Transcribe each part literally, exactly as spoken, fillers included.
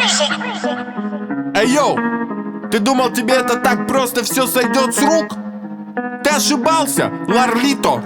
Эй, йоу, ты думал, тебе это так просто все сойдет с рук? Ты ошибался, Ларлито.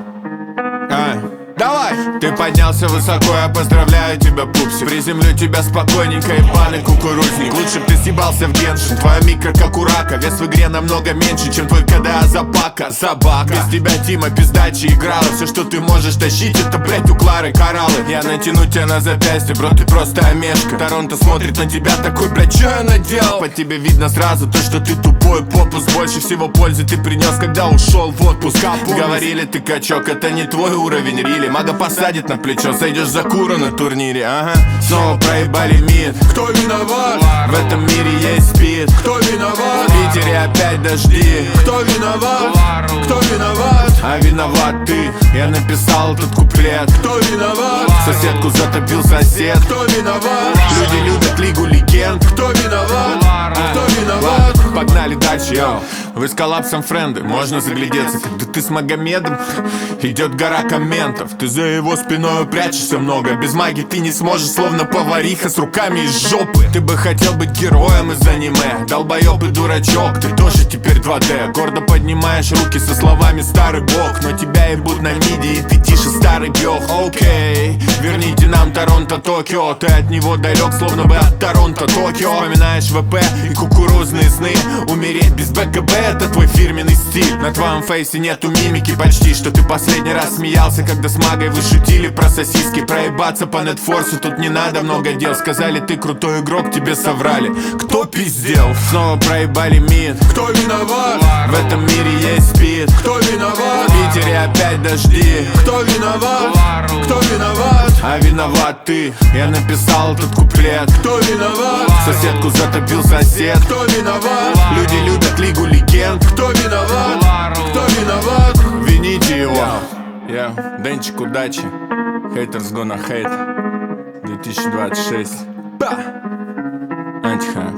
А, давай! Ты поднялся высоко, я поздравляю тебя, пупсик. Приземлю тебя спокойненько, ебаный кукурузник. Лучше б ты съебался в Геншин. Твоя микро как у рака. Вес в игре намного меньше, чем твой КДА запака. Собака. Без тебя Тима пиздачи играла. Все, что ты можешь тащить, это, блять, у Клары кораллы. Я натяну тебя на запястье, бро, ты просто омешка. Торонто смотрит на тебя такой, блять, что я наделал? По тебе видно сразу то, что ты тупой попус. Больше всего пользы ты принес, когда ушел в отпуск. Говорили, ты качок, это не твой уровень рили. Мага посадит на плечо, сойдешь за куру на турнире. Ага, снова проебали мид. Кто виноват? В этом мире есть спид. Кто виноват? В Питере опять дожди. Кто виноват? Кто виноват? А виноват ты. Я написал этот куплет. Кто виноват? Соседку затопил сосед. Кто виноват? Люди любят лигу легенд. Кто виноват? Кто виноват? Погнали дальше, йоу. Вы с коллапсом френды, можно заглядеться. Когда ты с Магомедом, идет гора комментов. Ты за его спиной прячешься много. Без магии ты не сможешь, словно повариха с руками из жопы. Ты бы хотел быть героем из аниме. Долбоёб и дурачок, ты тоже теперь два дэ. Гордо поднимаешь руки со словами «старый бог». Но тебя ебут на миди, и ты тише старый бёх. Окей, верните нам Торонто, Токио. Ты от него далек, словно бы от Торонто, Токио. Вспоминаешь ВП и кукурузные сны. Умереть без БКБ — это твой фирменный стиль. На твоем фейсе нету мимики почти. Что ты последний раз смеялся, когда с магой вы шутили про сосиски. Проебаться по нетфорсу тут не надо много дел. Сказали, ты крутой игрок, тебе соврали. Кто пиздел? Снова проебали мид. Кто виноват? В этом мире есть спид. Кто виноват? В Питере опять дожди. Кто виноват? Кто виноват? А виноват ты. Я написал этот куплет. Кто виноват? Соседку затопил сосед. Кто виноват? Люди любят лигу легенд. Кто виноват? Кто виноват? Вините его. Я, yeah. Денчик, удачи. Haters gonna hate. две тысячи двадцать шесть. Антиха.